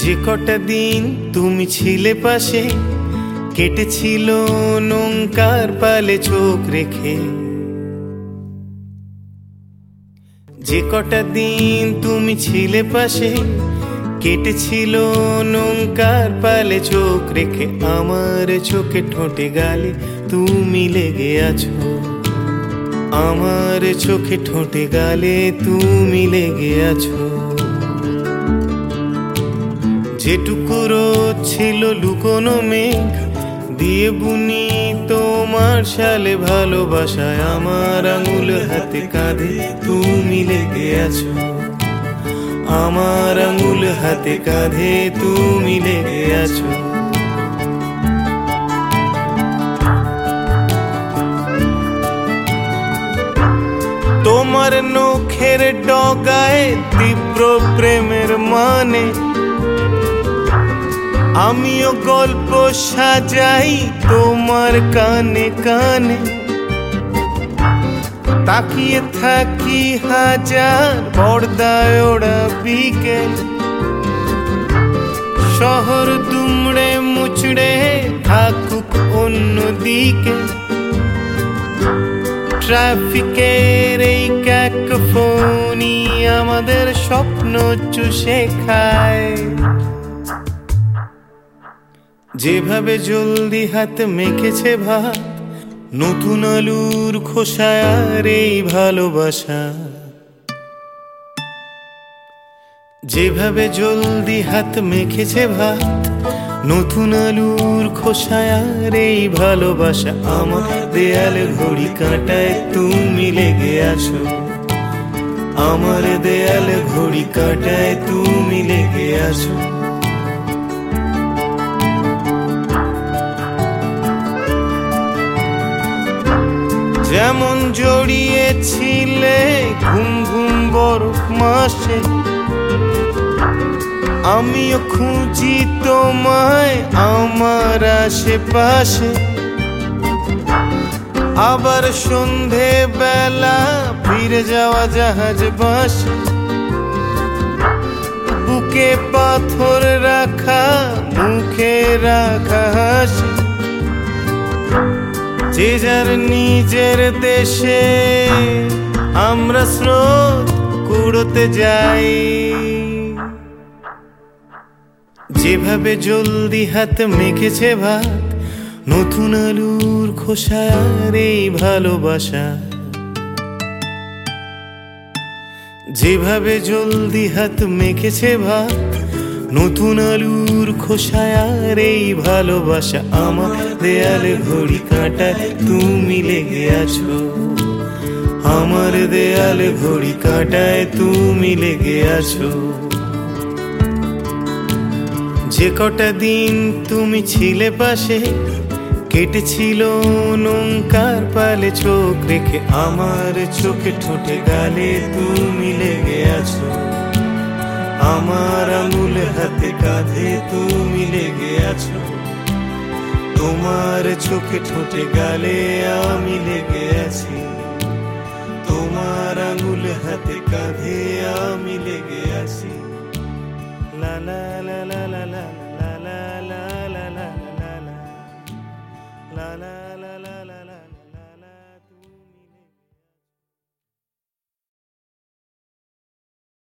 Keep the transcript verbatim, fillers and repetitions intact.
যে কটা দিন তুমি ছিলে পাশে, কেটেছিল নৌকার পালে চোখ রেখে। যে কটা দিন তুমি ছিলে পাশে, কেটেছিল নৌকার পালে চোখ রেখে। আমার চোখে ঠোঁটে গালে তুমি লেগে আছো, আমার চোখে ঠোঁটে গালে তুমি লেগে আছো। যেটুকু রোদ ছিল লুকোনো মেঘ দিয়ে বুনি তোমার সালে ভালোবাসায়, আমার আঙুল হাতে কাঁধে তুমি লেগে আছো, আমার আঙুল হাতে কাঁধে তুমি লেগে আছো। তোমার নখের ডগায় তীব্র প্রেমের মানে, আমিও গল্প সাজাই তোমার কানে কানে। তাকিয়ে থাকি হাজার পর্দায় ওড়া বিকেল, শহর দুমড়ে মুচড়ে থাকুক অন্যদিকে। ট্রাফিকের এই ক্যাকোফোনি আমাদের স্বপ্ন চুষে খায়। যেভাবে জলদি হাত মেখেছে ভাত, নতুন আলুর খোসায় আর এই ভালোবাসা। যেভাবে জলদি হাত মেখেছে ভাত, নতুন আলুর খোসায় আর এই ভালোবাসা। আমার দেয়াল ঘড়ি কাঁটায় তুমি লেগে আছো, আমার দেয়াল ঘড়ি কাঁটায় তুমি লেগে আছো। যেমন জড়িয়েছিলে ঘুম ঘুম বরফ মাসে, আমিও খুঁজি তোমায় আমার আশেপাশে। আবার সন্ধে বেলা ফিরে যাওয়া জাহাজ বাসে, বুকে পাথর রাখা মুখে রাখা হাসি। যে যার নিজের দেশে আমরা স্রোত কুড়োতে যাই। যেভাবে জলদি হাত মেখেছে ভাত, নতুন আলুর খোসায় আর এই ভালোবাসা। যেভাবে জলদি হাত মেখেছে ভাত, নতুন আলুর খোসায় আর এই ভালোবাসা। আমার দেয়ালে ঘড়ি কাঁটায় তুমি লেগে আছো, আমার দেয়ালে ঘড়ি কাঁটায় তুমি লেগে আছো। যে কটা দিন তুমি ছিলে পাশে, কেটেছিল নৌকার পালে চোখ রেখে। আমার চোখে ঠোঁটে গালে তুমি লেগে আছো, আমার আঙুল হাতে কাঁধে তুমি লেগে আছো। তোমার চোখে ঠোঁটে গালে আমি লেগে আছি, তোমার আঙুল হাতে কাঁধে আমি লেগে আছি। লা লা লা লা।